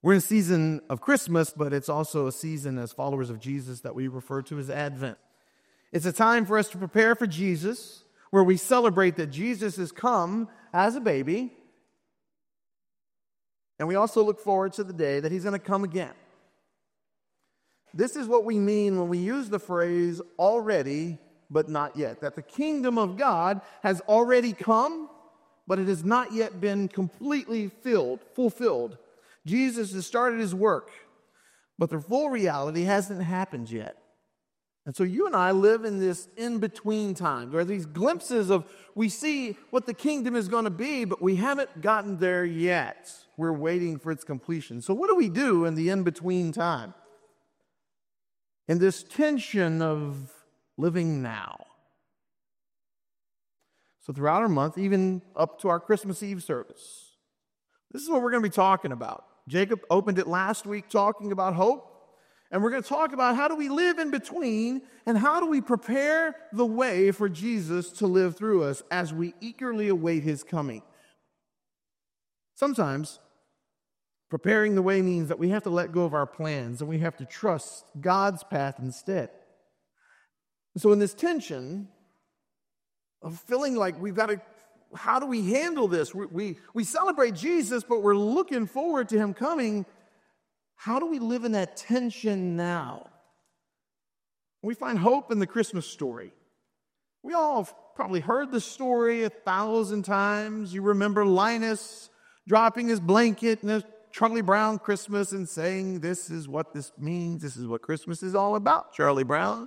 We're in a season of Christmas, but it's also a season as followers of Jesus that we refer to as Advent. It's a time for us to prepare for Jesus, where we celebrate that Jesus has come as a baby, and we also look forward to the day that he's going to come again. This is what we mean when we use the phrase already, but not yet. That the kingdom of God has already come, but it has not yet been completely fulfilled. Jesus has started his work, but the full reality hasn't happened yet. And so you and I live in this in-between time, where these glimpses of, we see what the kingdom is going to be, but we haven't gotten there yet. We're waiting for its completion. So what do we do in the in-between time? In this tension of living now. So throughout our month, even up to our Christmas Eve service, this is what we're going to be talking about. Jacob opened it last week talking about hope. And we're going to talk about how do we live in between and how do we prepare the way for Jesus to live through us as we eagerly await his coming. Sometimes preparing the way means that we have to let go of our plans and we have to trust God's path instead. So in this tension of feeling like we've got to, how do we handle this? We celebrate Jesus, but we're looking forward to him coming. How do we live in that tension now? We find hope in the Christmas story. We all have probably heard the story 1,000 times. You remember Linus dropping his blanket in a Charlie Brown Christmas and saying, "This is what this means. This is what Christmas is all about, Charlie Brown."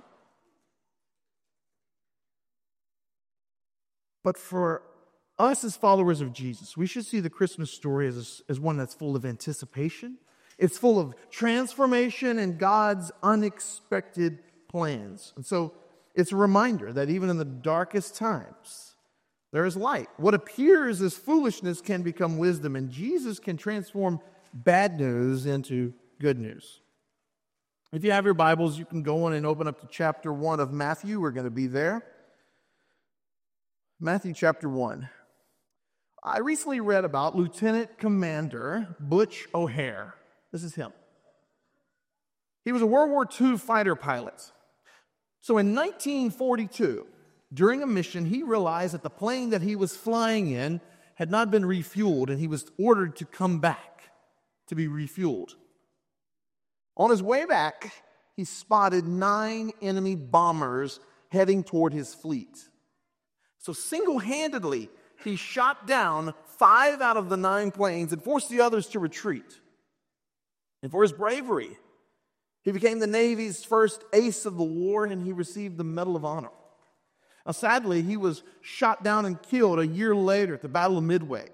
But for us as followers of Jesus, we should see the Christmas story as one that's full of anticipation. It's full of transformation and God's unexpected plans. And so it's a reminder that even in the darkest times, there is light. What appears as foolishness can become wisdom, and Jesus can transform bad news into good news. If you have your Bibles, you can go on and open up to chapter 1 of Matthew. We're going to be there. Matthew chapter 1. I recently read about Lieutenant Commander Butch O'Hare. This is him. He was a World War II fighter pilot. So in 1942, during a mission, he realized that the plane that he was flying in had not been refueled, and he was ordered to come back to be refueled. On his way back, he spotted 9 enemy bombers heading toward his fleet. So single-handedly, he shot down 5 out of the 9 planes and forced the others to retreat. And for his bravery, he became the Navy's first ace of the war, and he received the Medal of Honor. Now, sadly, he was shot down and killed a year later at the Battle of Midway.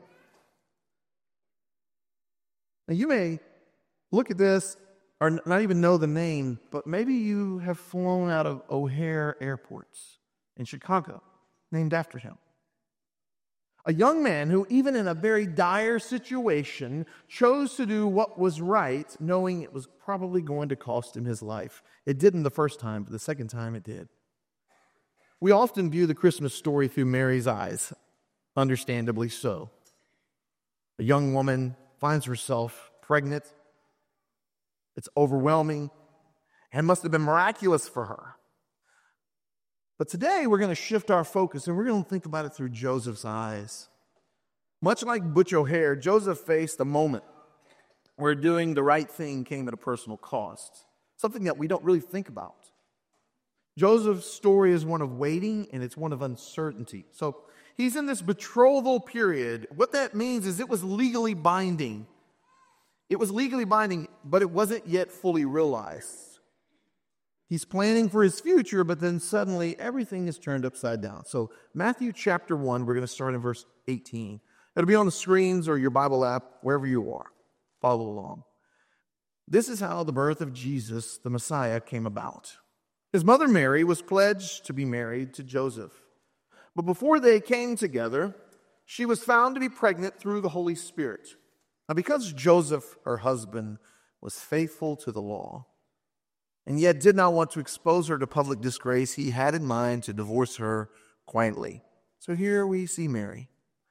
Now, you may look at this or not even know the name, but maybe you have flown out of O'Hare Airport in Chicago, named after him. A young man who, even in a very dire situation, chose to do what was right, knowing it was probably going to cost him his life. It didn't the first time, but the second time it did. We often view the Christmas story through Mary's eyes, understandably so. A young woman finds herself pregnant. It's overwhelming and must have been miraculous for her. But today we're going to shift our focus and we're going to think about it through Joseph's eyes. Much like Butch O'Hare, Joseph faced a moment where doing the right thing came at a personal cost, something that we don't really think about. Joseph's story is one of waiting and it's one of uncertainty. So he's in this betrothal period. What that means is it was legally binding. It was legally binding, but it wasn't yet fully realized. He's planning for his future, but then suddenly everything is turned upside down. So Matthew chapter 1, we're going to start in verse 18. It'll be on the screens or your Bible app, wherever you are. Follow along. This is how the birth of Jesus, the Messiah, came about. His mother Mary was pledged to be married to Joseph. But before they came together, she was found to be pregnant through the Holy Spirit. Now, because Joseph, her husband, was faithful to the law, and yet did not want to expose her to public disgrace, he had in mind to divorce her quietly. So here we see Mary.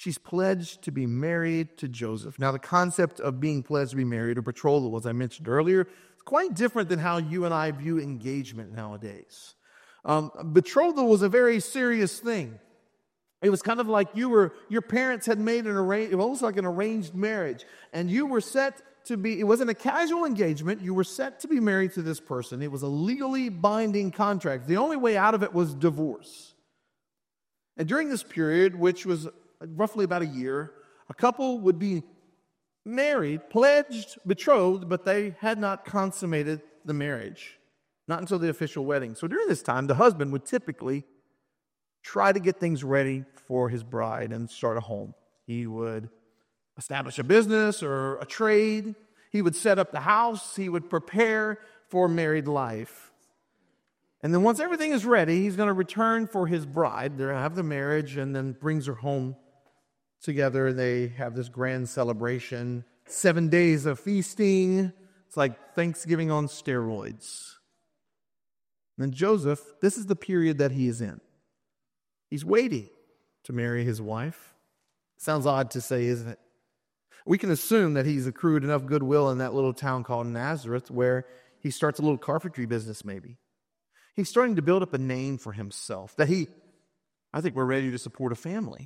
She's pledged to be married to Joseph. Now, the concept of being pledged to be married or betrothal, as I mentioned earlier, is quite different than how you and I view engagement nowadays. Betrothal was a very serious thing. It was kind of like your parents had made almost like an arranged marriage, and you were set to be, it wasn't a casual engagement, you were set to be married to this person. It was a legally binding contract. The only way out of it was divorce. And during this period, which was roughly about a year, a couple would be married, pledged, betrothed, but they had not consummated the marriage, not until the official wedding. So during this time, the husband would typically try to get things ready for his bride and start a home. He would establish a business or a trade. He would set up the house. He would prepare for married life. And then once everything is ready, he's going to return for his bride. They'll have the marriage and then brings her home together. They have this grand celebration, 7 days of feasting. It's like Thanksgiving on steroids. And then Joseph, this is the period that he is in. He's waiting to marry his wife. Sounds odd to say, isn't it? We can assume that he's accrued enough goodwill in that little town called Nazareth where he starts a little carpentry business maybe. He's starting to build up a name for himself that I think we're ready to support a family.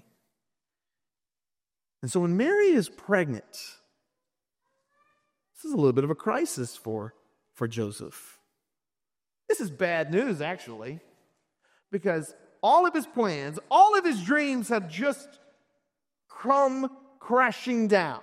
And so when Mary is pregnant, this is a little bit of a crisis for Joseph. This is bad news, actually, because all of his plans, all of his dreams have just come crashing down.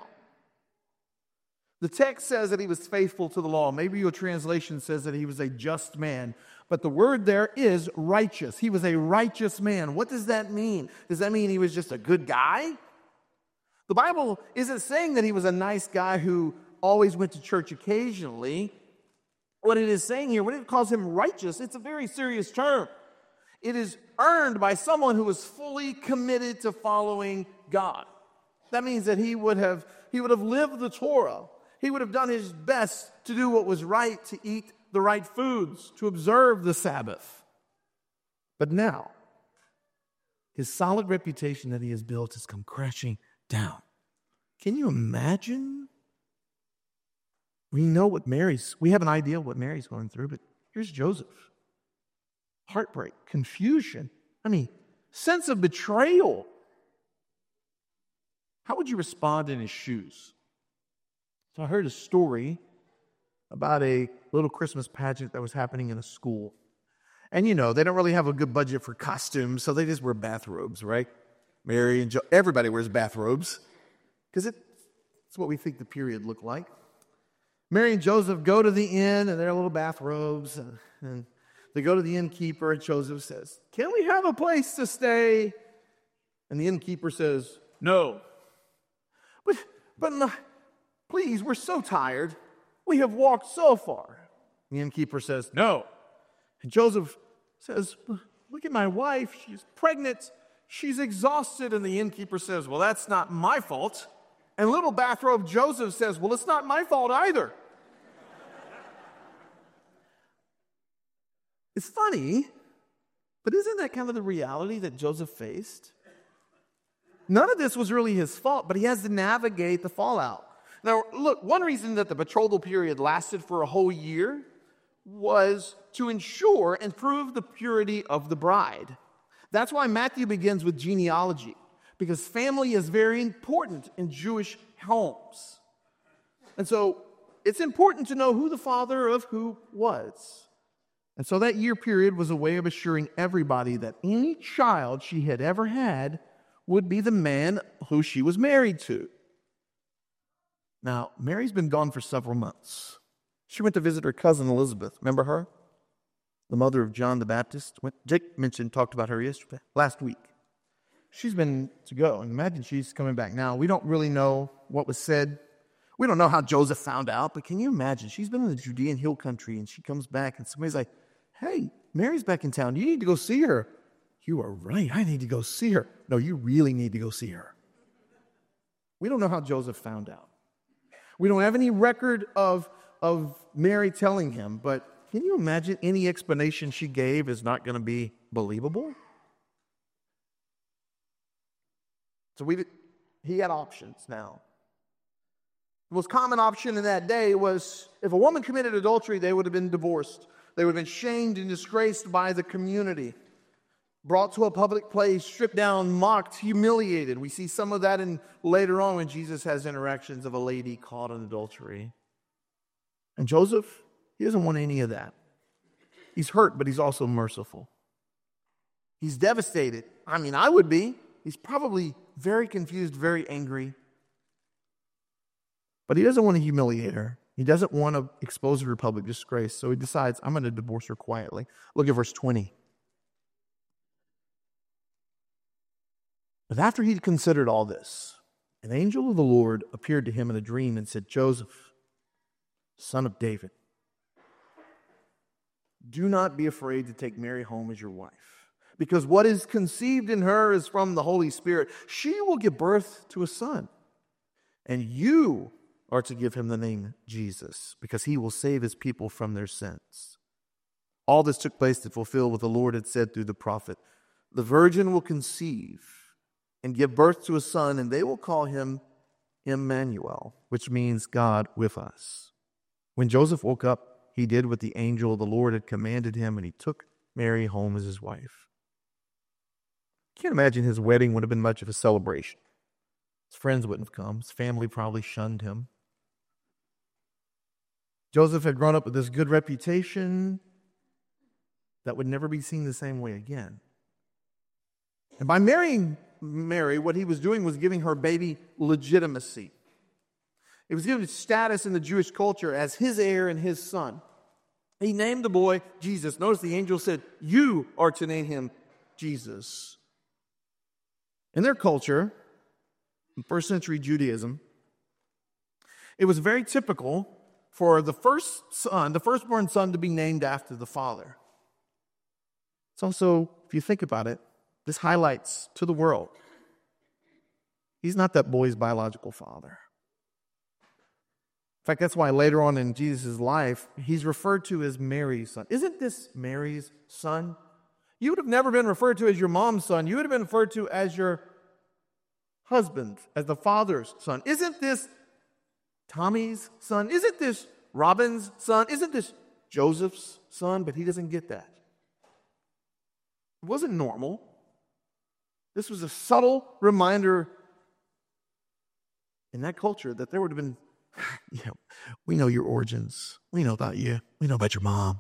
The text says that he was faithful to the law. Maybe your translation says that he was a just man. But the word there is righteous. He was a righteous man. What does that mean? Does that mean he was just a good guy? The Bible isn't saying that he was a nice guy who always went to church occasionally. What it is saying here, when it calls him righteous, it's a very serious term. It is earned by someone who is fully committed to following God. That means that he would have lived the Torah. He would have done his best to do what was right, to eat the right foods, to observe the Sabbath. But now, his solid reputation that he has built has come crashing down. Can you imagine? We have an idea of what Mary's going through, but here's Joseph. Heartbreak, confusion, sense of betrayal. How would you respond in his shoes? So I heard a story about a little Christmas pageant that was happening in a school. And they don't really have a good budget for costumes, so they just wear bathrobes, right? Mary and everybody wears bathrobes because it's what we think the period looked like. Mary and Joseph go to the inn in their little bathrobes, and they go to the innkeeper, and Joseph says, "Can we have a place to stay?" And the innkeeper says, "No." But please, we're so tired. We have walked so far. The innkeeper says, "No." And Joseph says, "Look at my wife. She's pregnant. She's exhausted." And the innkeeper says, "Well, that's not my fault." And little bathrobe Joseph says, "Well, it's not my fault either." It's funny, but isn't that kind of the reality that Joseph faced? None of this was really his fault, but he has to navigate the fallout. Now, look, one reason that the betrothal period lasted for a whole year was to ensure and prove the purity of the bride. That's why Matthew begins with genealogy, because family is very important in Jewish homes. And so it's important to know who the father of who was. And so that year period was a way of assuring everybody that any child she had ever had would be the man who she was married to. Now, Mary's been gone for several months. She went to visit her cousin Elizabeth. Remember her? The mother of John the Baptist. Jake talked about her last week. She's been to go, and imagine she's coming back. Now, we don't really know what was said. We don't know how Joseph found out, but can you imagine? She's been in the Judean hill country, and she comes back, and somebody's like, "Hey, Mary's back in town. You need to go see her." "You are right. I need to go see her." "No, you really need to go see her." We don't know how Joseph found out. We don't have any record of Mary telling him, but can you imagine any explanation she gave is not going to be believable? So He had options now. The most common option in that day was if a woman committed adultery, they would have been divorced. They would have been shamed and disgraced by the community, brought to a public place, stripped down, mocked, humiliated. We see some of that later on when Jesus has interactions of a lady caught in adultery. And Joseph, he doesn't want any of that. He's hurt, but he's also merciful. He's devastated. I mean, I would be. He's probably very confused, very angry. But he doesn't want to humiliate her. He doesn't want to expose her to public disgrace. So he decides, I'm going to divorce her quietly. Look at verse 20. But after he'd considered all this, an angel of the Lord appeared to him in a dream and said, Joseph, son of David, do not be afraid to take Mary home as your wife, because what is conceived in her is from the Holy Spirit. She will give birth to a son, and you are to give him the name Jesus, because he will save his people from their sins. All this took place to fulfill what the Lord had said through the prophet. The virgin will conceive and give birth to a son, and they will call him Emmanuel, which means God with us. When Joseph woke up, he did what the angel of the Lord had commanded him, and he took Mary home as his wife. Can't imagine his wedding would have been much of a celebration. His friends wouldn't have come. His family probably shunned him. Joseph had grown up with this good reputation that would never be seen the same way again. And by marrying Mary, what he was doing was giving her baby legitimacy. It was given status in the Jewish culture as his heir and his son. He named the boy Jesus. Notice the angel said, you are to name him Jesus. In their culture, in first century Judaism, it was very typical for the firstborn son, to be named after the father. It's also, if you think about it, this highlights to the world, he's not that boy's biological father. In fact, that's why later on in Jesus' life, he's referred to as Mary's son. Isn't this Mary's son? You would have never been referred to as your mom's son. You would have been referred to as your husband, as the father's son. Isn't this Tommy's son? Isn't this Robin's son? Isn't this Joseph's son? But he doesn't get that. It wasn't normal. This was a subtle reminder in that culture that there would have been, we know your origins. We know about you. We know about your mom.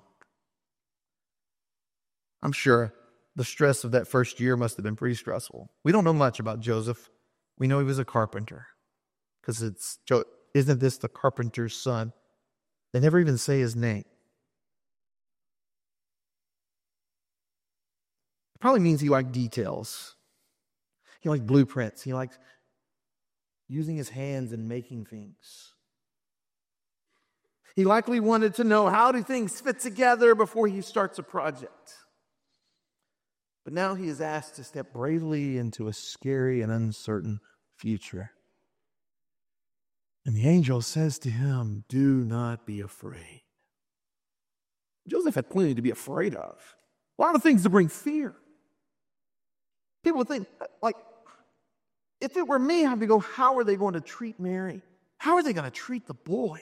I'm sure the stress of that first year must have been pretty stressful. We don't know much about Joseph. We know he was a carpenter, because isn't this the carpenter's son? They never even say his name. It probably means he liked details. He liked blueprints. He liked using his hands and making things. He likely wanted to know, how do things fit together before he starts a project? But now he is asked to step bravely into a scary and uncertain future. And the angel says to him, do not be afraid. Joseph had plenty to be afraid of. A lot of things to bring fear. People would think, like, if it were me, I'd go, how are they going to treat Mary? How are they going to treat the boy?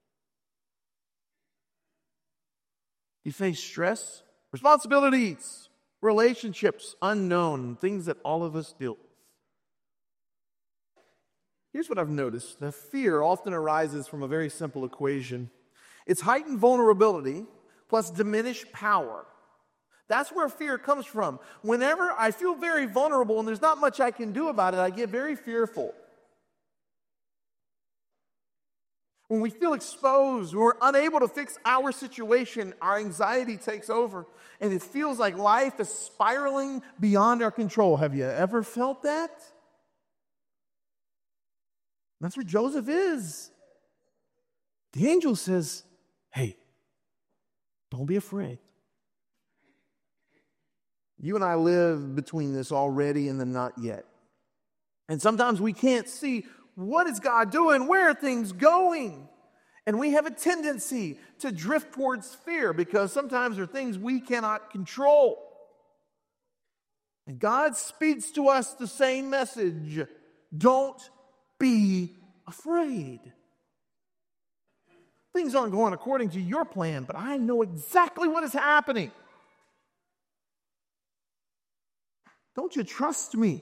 You face stress, responsibilities, relationships, unknown, things that all of us deal with. Here's what I've noticed. The fear often arises from a very simple equation. It's heightened vulnerability plus diminished power. That's where fear comes from. Whenever I feel very vulnerable and there's not much I can do about it, I get very fearful. When we feel exposed, when we're unable to fix our situation, our anxiety takes over, and it feels like life is spiraling beyond our control. Have you ever felt that? That's where Joseph is. The angel says, hey, don't be afraid. You and I live between this already and the not yet. And sometimes we can't see, what is God doing? Where are things going? And we have a tendency to drift towards fear because sometimes there are things we cannot control. And God speaks to us the same message. Don't be afraid. Things aren't going according to your plan, but I know exactly what is happening. Don't you trust me?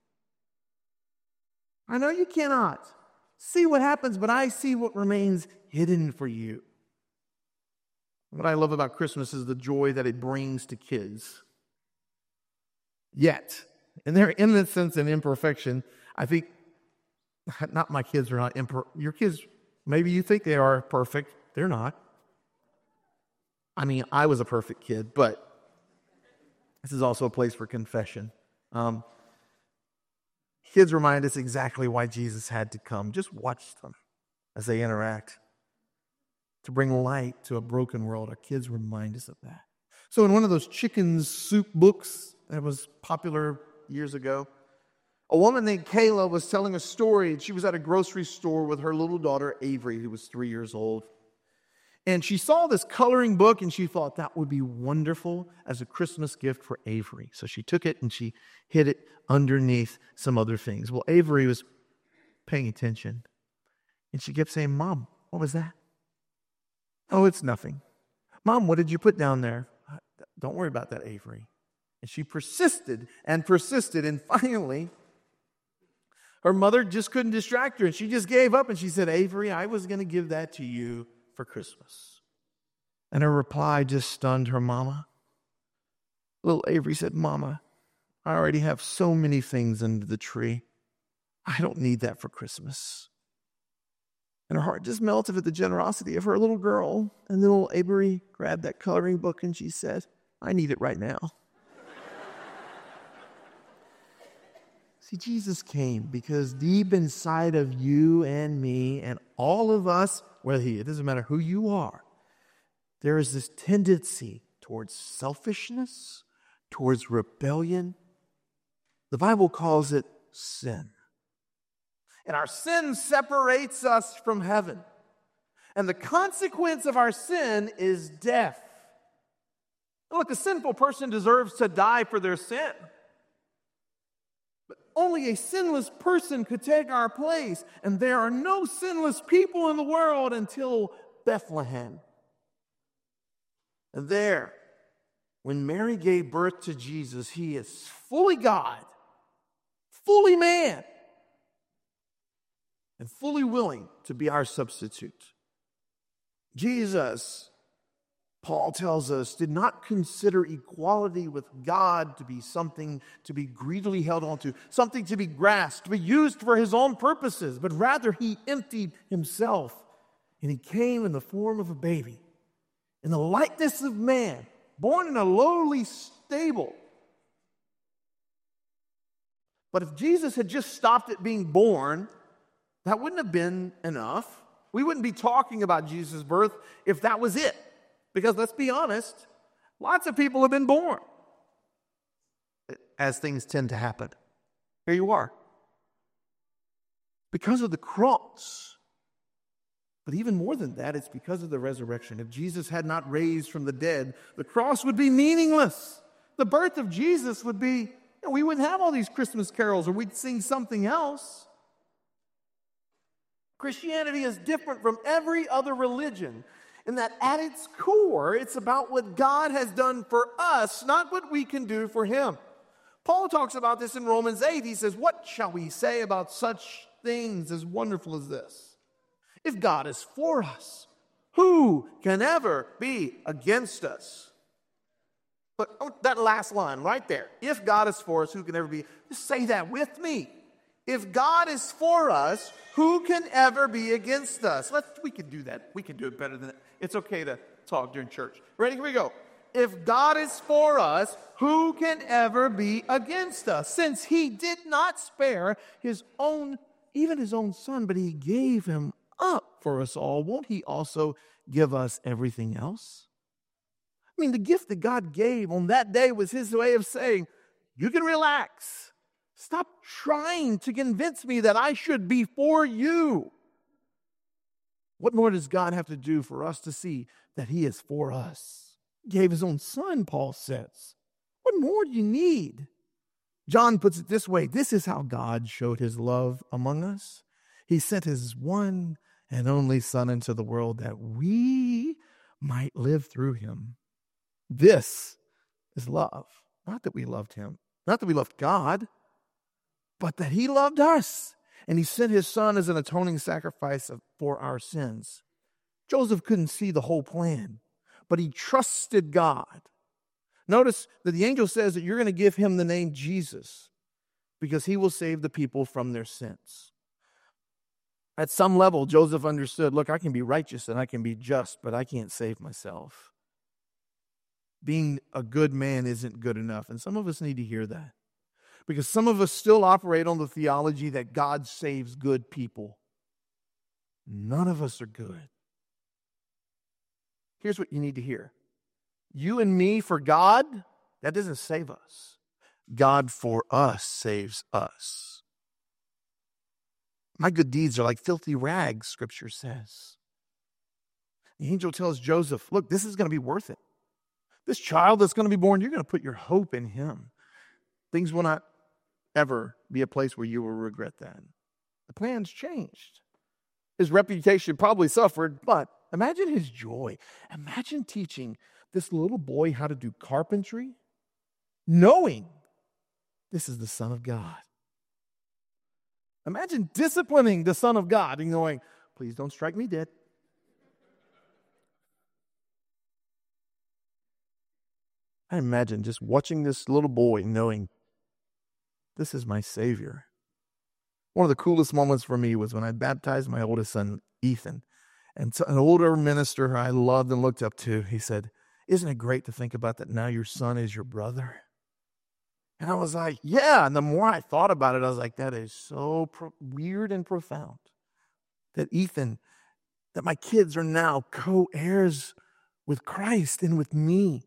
I know you cannot see what happens, but I see what remains hidden for you. What I love about Christmas is the joy that it brings to kids. Yet, in their innocence and imperfection, I think, not my kids are not your kids, maybe you think they are perfect. They're not. I mean, I was a perfect kid, but this is also a place for confession. Kids remind us exactly why Jesus had to come. Just watch them as they interact. To bring light to a broken world. Our kids remind us of that. So in one of those chicken soup books that was popular years ago, a woman named Kayla was telling a story. She was at a grocery store with her little daughter, Avery, who was 3 years old. And she saw this coloring book, and she thought that would be wonderful as a Christmas gift for Avery. So she took it and she hid it underneath some other things. Well, Avery was paying attention. And she kept saying, "Mom, what was that?" "Oh, it's nothing." "Mom, what did you put down there?" "Don't worry about that, Avery." And she persisted and persisted, and finally, her mother just couldn't distract her, and she just gave up, and she said, "Avery, I was going to give that to you for Christmas." And her reply just stunned her mama. Little Avery said, "Mama, I already have so many things under the tree. I don't need that for Christmas." And her heart just melted at the generosity of her little girl. And little Avery grabbed that coloring book and she said, "I need it right now." See, Jesus came because deep inside of you and me and all of us, it doesn't matter who you are, there is this tendency towards selfishness, towards rebellion. The Bible calls it sin. And our sin separates us from heaven. And the consequence of our sin is death. Look, a sinful person deserves to die for their sin. But only a sinless person could take our place. And there are no sinless people in the world until Bethlehem. And there, when Mary gave birth to Jesus, he is fully God, fully man, and fully willing to be our substitute. Jesus, Paul tells us, did not consider equality with God to be something to be greedily held onto, something to be grasped, to be used for his own purposes, but rather he emptied himself, and he came in the form of a baby, in the likeness of man, born in a lowly stable. But if Jesus had just stopped at being born, that wouldn't have been enough. We wouldn't be talking about Jesus' birth if that was it. Because let's be honest, lots of people have been born, as things tend to happen. Here you are. Because of the cross. But even more than that, it's because of the resurrection. If Jesus had not raised from the dead, the cross would be meaningless. The birth of Jesus would be, we wouldn't have all these Christmas carols, or we'd sing something else. Christianity is different from every other religion in that at its core, it's about what God has done for us, not what we can do for him. Paul talks about this in Romans 8. He says, "What shall we say about such things as wonderful as this? If God is for us, who can ever be against us?" But that last line right there, if God is for us, who can ever be? Just say that with me. If God is for us, who can ever be against us? We can do that. We can do it better than that. It's okay to talk during church. Ready? Here we go. If God is for us, who can ever be against us? Since he did not spare his own, even his own son, but he gave him up for us all, won't he also give us everything else? I mean, the gift that God gave on that day was his way of saying, you can relax. Stop trying to convince me that I should be for you. What more does God have to do for us to see that he is for us? He gave his own son, Paul says. What more do you need? John puts it this way: this is how God showed his love among us. He sent his one and only Son into the world that we might live through him. This is love. Not that we loved him, not that we loved God, but that he loved us. And he sent his Son as an atoning sacrifice for our sins. Joseph couldn't see the whole plan, but he trusted God. Notice that the angel says that you're going to give him the name Jesus because he will save the people from their sins. At some level, Joseph understood, look, I can be righteous and I can be just, but I can't save myself. Being a good man isn't good enough. And some of us need to hear that, because some of us still operate on the theology that God saves good people. None of us are good. Here's what you need to hear. You and me for God, that doesn't save us. God for us saves us. My good deeds are like filthy rags, Scripture says. The angel tells Joseph, look, this is going to be worth it. This child that's going to be born, you're going to put your hope in him. Things will not ever be a place where you will regret that. The plan's changed. His reputation probably suffered, but imagine his joy. Imagine teaching this little boy how to do carpentry, knowing this is the Son of God. Imagine disciplining the Son of God and going, please don't strike me dead. I imagine just watching this little boy knowing this is my Savior. One of the coolest moments for me was when I baptized my oldest son, Ethan. And an older minister I loved and looked up to, he said, isn't it great to think about that now your son is your brother? And I was like, yeah. And the more I thought about it, I was like, that is so weird and profound. That Ethan, that my kids are now co-heirs with Christ and with me.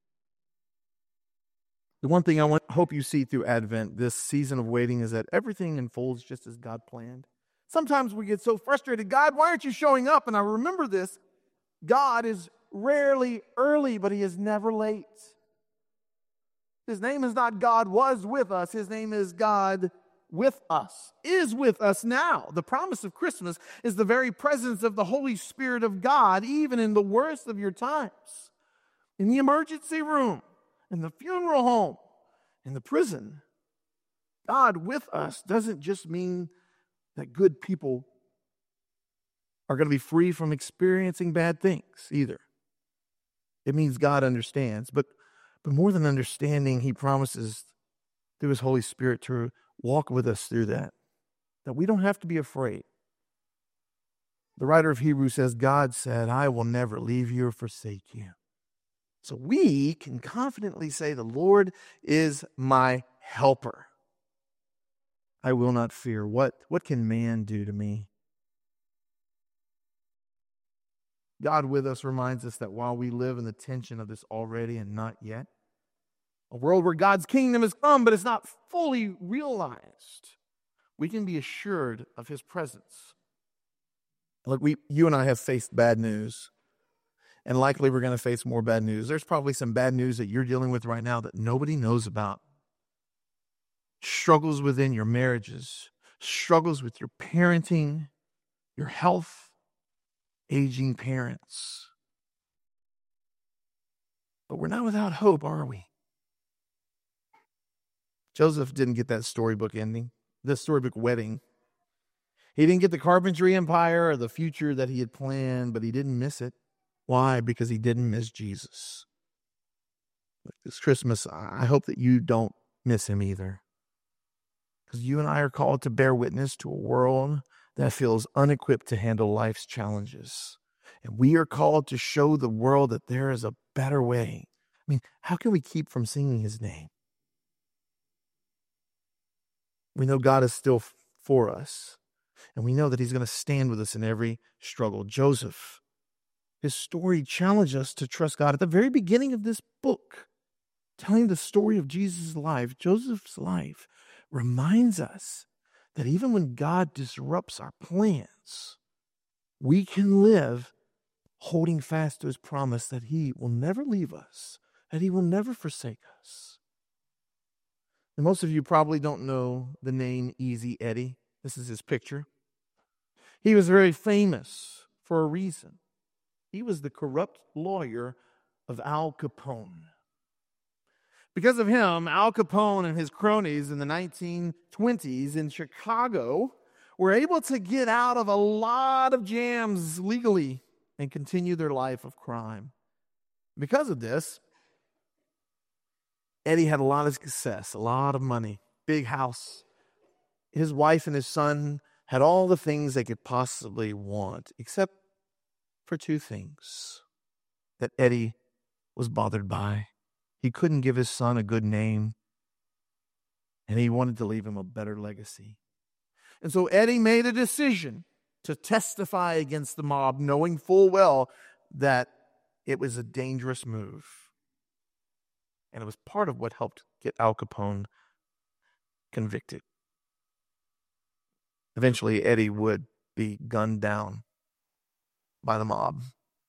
The one thing I hope you see through Advent, this season of waiting, is that everything unfolds just as God planned. Sometimes we get so frustrated, God, why aren't you showing up? And I remember this, God is rarely early, but he is never late. His name is not God was with us. His name is God with us, is with us now. The promise of Christmas is the very presence of the Holy Spirit of God, even in the worst of your times. In the emergency room, in the funeral home, in the prison. God with us doesn't just mean that good people are going to be free from experiencing bad things either. It means God understands. But more than understanding, he promises through his Holy Spirit to walk with us through that we don't have to be afraid. The writer of Hebrews says, God said, I will never leave you or forsake you. So we can confidently say, the Lord is my helper. I will not fear. What can man do to me? God with us reminds us that while we live in the tension of this already and not yet, a world where God's kingdom has come, but it's not fully realized, we can be assured of his presence. Look, you and I have faced bad news, and likely we're going to face more bad news. There's probably some bad news that you're dealing with right now that nobody knows about. Struggles within your marriages, struggles with your parenting, your health, aging parents. But we're not without hope, are we? Joseph didn't get that storybook ending, the storybook wedding. He didn't get the carpentry empire or the future that he had planned, but he didn't miss it. Why? Because he didn't miss Jesus. This Christmas, I hope that you don't miss him either. Because you and I are called to bear witness to a world that feels unequipped to handle life's challenges. And we are called to show the world that there is a better way. I mean, how can we keep from singing his name? We know God is still for us. And we know that he's going to stand with us in every struggle. Joseph, his story challenged us to trust God. At the very beginning of this book, telling the story of Jesus' life, Joseph's life reminds us that even when God disrupts our plans, we can live holding fast to his promise that he will never leave us, that he will never forsake us. And most of you probably don't know the name Easy Eddie. This is his picture. He was very famous for a reason. He was the corrupt lawyer of Al Capone. Because of him, Al Capone and his cronies in the 1920s in Chicago were able to get out of a lot of jams legally and continue their life of crime. Because of this, Eddie had a lot of success, a lot of money, big house. His wife and his son had all the things they could possibly want, except for two things that Eddie was bothered by. He couldn't give his son a good name, and he wanted to leave him a better legacy. And so Eddie made a decision to testify against the mob, knowing full well that it was a dangerous move. And it was part of what helped get Al Capone convicted. Eventually, Eddie would be gunned down by the mob.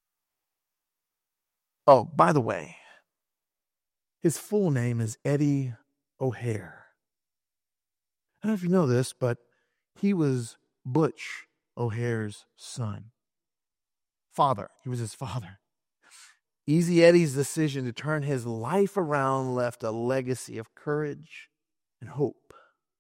Oh, by the way, his full name is Eddie O'Hare. I don't know if you know this, but he was Butch O'Hare's son. Father. He was his father. Easy Eddie's decision to turn his life around left a legacy of courage and hope.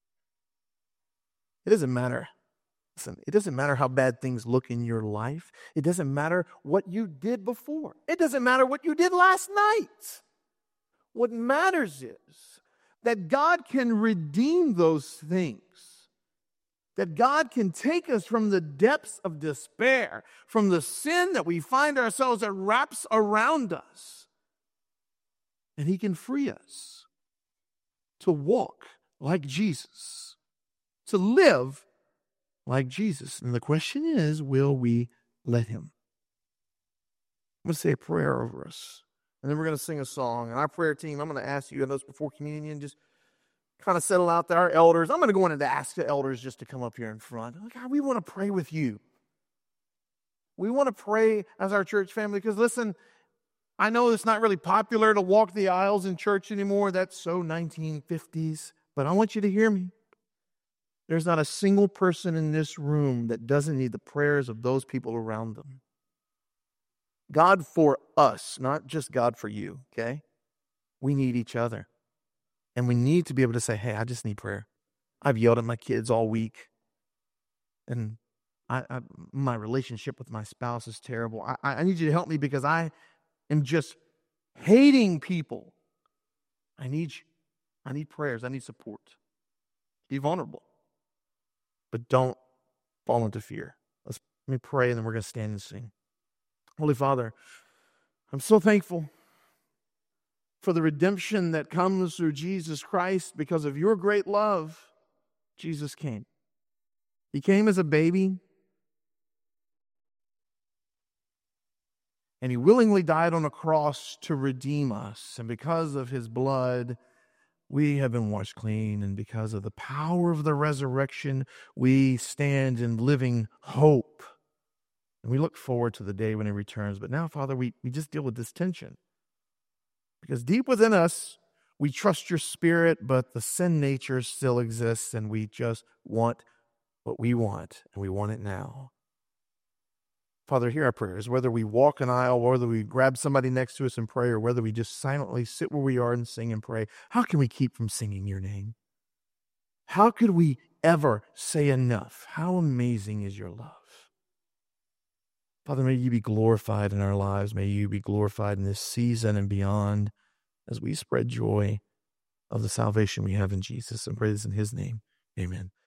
It doesn't matter. Listen, it doesn't matter how bad things look in your life. It doesn't matter what you did before. It doesn't matter what you did last night. What matters is that God can redeem those things. That God can take us from the depths of despair, from the sin that we find ourselves that wraps around us. And He can free us to walk like Jesus, to live like Jesus. And the question is, will we let Him? I'm going to say a prayer over us, and then we're going to sing a song. And our prayer team, I'm going to ask you, and those before communion, just kind of settle out there. Our elders, I'm going to go in and ask the elders just to come up here in front. God, we want to pray with you. We want to pray as our church family, because listen, I know it's not really popular to walk the aisles in church anymore. That's so 1950s. But I want you to hear me. There's not a single person in this room that doesn't need the prayers of those people around them. God for us, not just God for you, okay? We need each other. And we need to be able to say, hey, I just need prayer. I've yelled at my kids all week. And my relationship with my spouse is terrible. I need you to help me because I am just hating people. I need prayers. I need support. Be vulnerable. But don't fall into fear. Let me pray, and then we're going to stand and sing. Holy Father, I'm so thankful for the redemption that comes through Jesus Christ. Because of your great love, Jesus came. He came as a baby, and He willingly died on a cross to redeem us. And because of His blood, we have been washed clean. And because of the power of the resurrection, we stand in living hope. And we look forward to the day when He returns. But now, Father, we just deal with this tension. Because deep within us, we trust your Spirit, but the sin nature still exists, and we just want what we want, and we want it now. Father, hear our prayers. Whether we walk an aisle, whether we grab somebody next to us and pray, or whether we just silently sit where we are and sing and pray, how can we keep from singing your name? How could we ever say enough? How amazing is your love? Father, may you be glorified in our lives. May you be glorified in this season and beyond as we spread joy of the salvation we have in Jesus. And pray this in His name. Amen.